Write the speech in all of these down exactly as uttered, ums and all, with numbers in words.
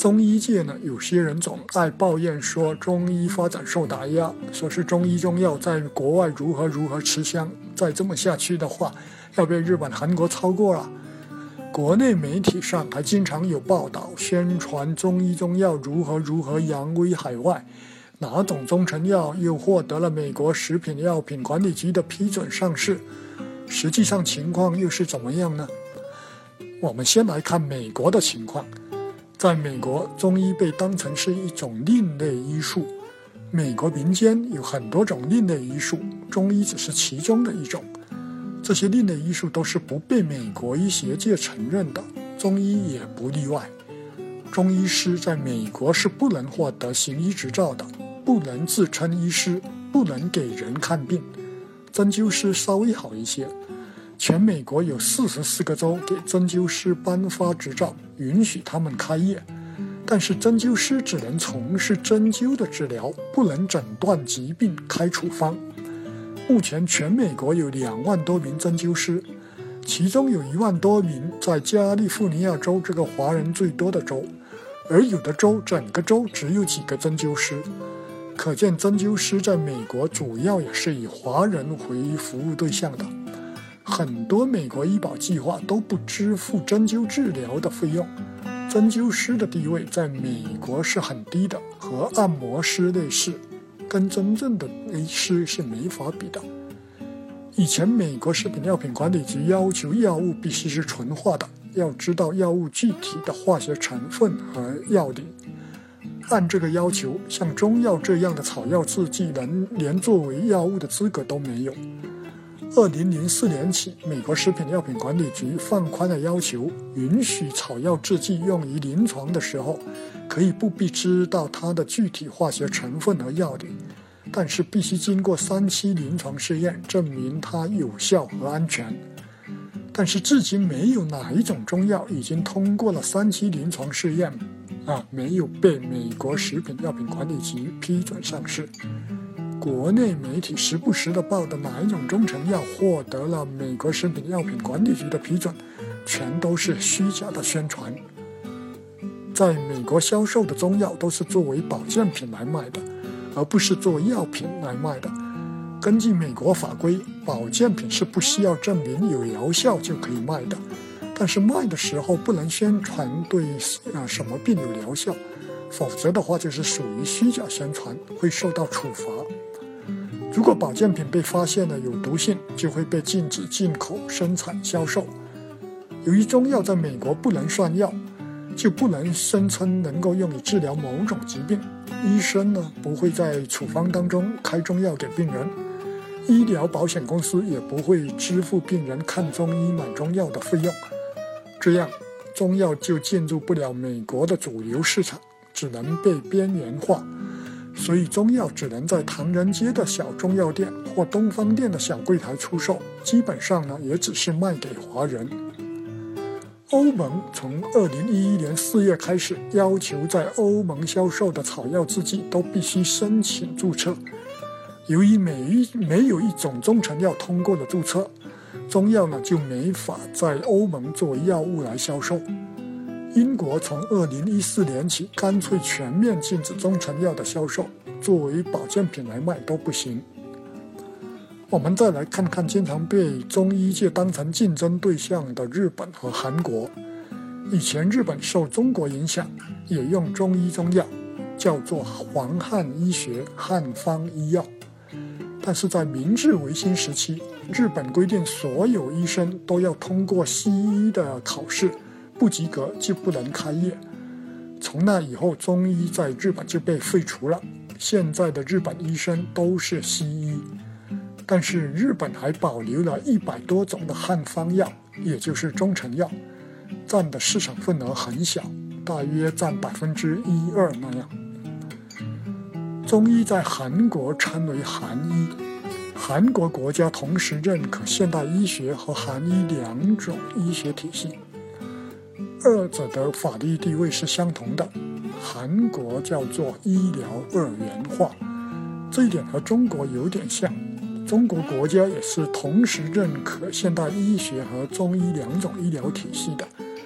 中医界呢，有些人总爱抱怨说中医发展受打压，说是中医中药在国外如何如何吃香，再这么下去的话，要被日本、韩国超过了。国内媒体上还经常有报道宣传中医中药如何如何扬威海外，哪种中成药又获得了美国食品药品管理局的批准上市，实际上情况又是怎么样呢？我们先来看美国的情况。在美国，中医被当成是一种另类医术。美国民间有很多种另类医术，中医只是其中的一种。这些另类医术都是不被美国医学界承认的，中医也不例外。中医师在美国是不能获得行医执照的，不能自称医师，不能给人看病。针灸师稍微好一些，全美国有四十四个州给针灸师颁发执照，允许他们开业，但是针灸师只能从事针灸的治疗，不能诊断疾病、开处方。目前全美国有两万多名针灸师，其中有一万多名在加利福尼亚州这个华人最多的州，而有的州整个州只有几个针灸师。可见针灸师在美国主要也是以华人为服务对象的。很多美国医保计划都不支付针灸治疗的费用，针灸师的地位在美国是很低的，和按摩师类似，跟真正的医师是没法比的。以前美国食品药品管理局要求药物必须是纯化的，要知道药物具体的化学成分和药理。按这个要求，像中药这样的草药制剂人连作为药物的资格都没有。二零零四年起，美国食品药品管理局放宽了要求，允许草药制剂用于临床的时候，可以不必知道它的具体化学成分和药理，但是必须经过三期临床试验，证明它有效和安全。但是至今没有哪一种中药已经通过了三期临床试验，啊，没有被美国食品药品管理局批准上市。国内媒体时不时的报的哪一种中成药获得了美国食品药品管理局的批准，全都是虚假的宣传。在美国销售的中药都是作为保健品来卖的，而不是作为药品来卖的。根据美国法规，保健品是不需要证明有疗效就可以卖的，但是卖的时候不能宣传对啊什么病有疗效，否则的话就是属于虚假宣传，会受到处罚。如果保健品被发现了有毒性，就会被禁止进口、生产、销售。由于中药在美国不能算药，就不能声称能够用于治疗某种疾病。医生呢，不会在处方当中开中药给病人，医疗保险公司也不会支付病人看中医买中药的费用。这样，中药就进入不了美国的主流市场，只能被边缘化。所以中药只能在唐人街的小中药店或东方店的小柜台出售，基本上呢也只是卖给华人。欧盟从二零一一年四月开始，要求在欧盟销售的草药制剂都必须申请注册。由于每一没有一种中成药通过了注册，中药呢就没法在欧盟作为药物来销售。英国从二零一四年起干脆全面禁止中成药的销售，作为保健品来卖都不行。我们再来看看经常被中医界当成竞争对象的日本和韩国。以前日本受中国影响，也用中医中药，叫做黄汉医学、汉方医药。但是在明治维新时期，日本规定所有医生都要通过西医的考试，不及格就不能开业。从那以后，中医在日本就被废除了。现在的日本医生都是西医，但是日本还保留了一百多种的汉方药，也就是中成药，占的市场份额很小，大约占百分之一二那样。中医在韩国称为韩医，韩国国家同时认可现代医学和韩医两种医学体系，二者的法律地位是相同的。韩国叫做医疗二元化，这一点和中国有点像。中国国家也是同时认可现代医学和中医两种医疗体系的。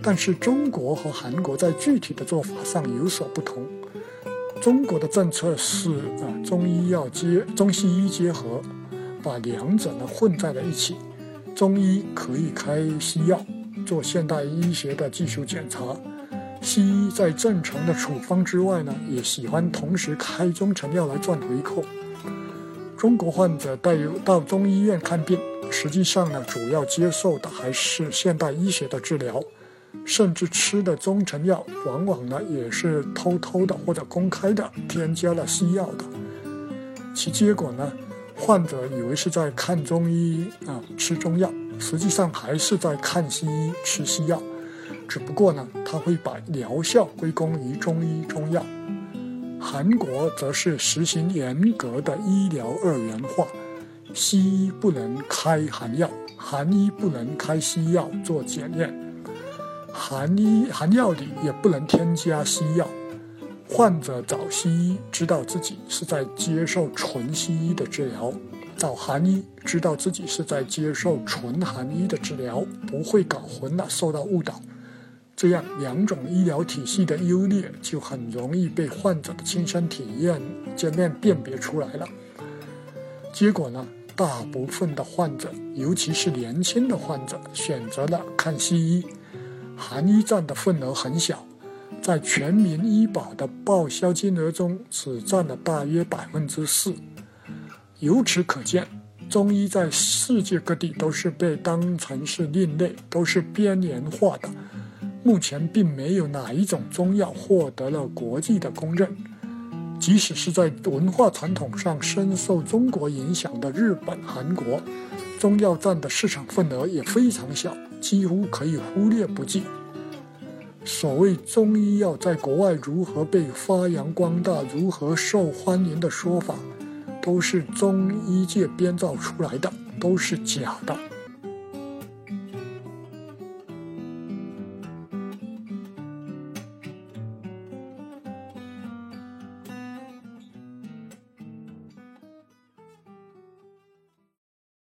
但是中国和韩国在具体的做法上有所不同。中国的政策是啊，中医药结中西医结合，把两者呢混在了一起。中医可以开西药，做现代医学的技术检查。西医在正常的处方之外呢，也喜欢同时开中成药来赚回扣。中国患者带有到中医院看病，实际上呢，主要接受的还是现代医学的治疗，甚至吃的中成药往往呢也是偷偷的或者公开的添加了西药的。其结果呢，患者以为是在看中医啊吃中药，实际上还是在看西医吃西药，只不过呢，他会把疗效归功于中医中药。韩国则是实行严格的医疗二元化，西医不能开韩药，韩医不能开西药做检验，韩医韩药里也不能添加西药。患者找西医知道自己是在接受纯西医的治疗，找韩医知道自己是在接受纯韩医的治疗，不会搞混了，受到误导。这样两种医疗体系的优劣就很容易被患者的亲身体验见面辨别出来了。结果呢，大部分的患者，尤其是年轻的患者，选择了看西医，韩医占的份额很小，在全民医保的报销金额中只占了大约百分之四。由此可见，中医在世界各地都是被当成是另类，都是边缘化的。目前并没有哪一种中药获得了国际的公认，即使是在文化传统上深受中国影响的日本、韩国，中药占的市场份额也非常小，几乎可以忽略不计。所谓中医药在国外如何被发扬光大，如何受欢迎的说法，都是中医界编造出来的，都是假的。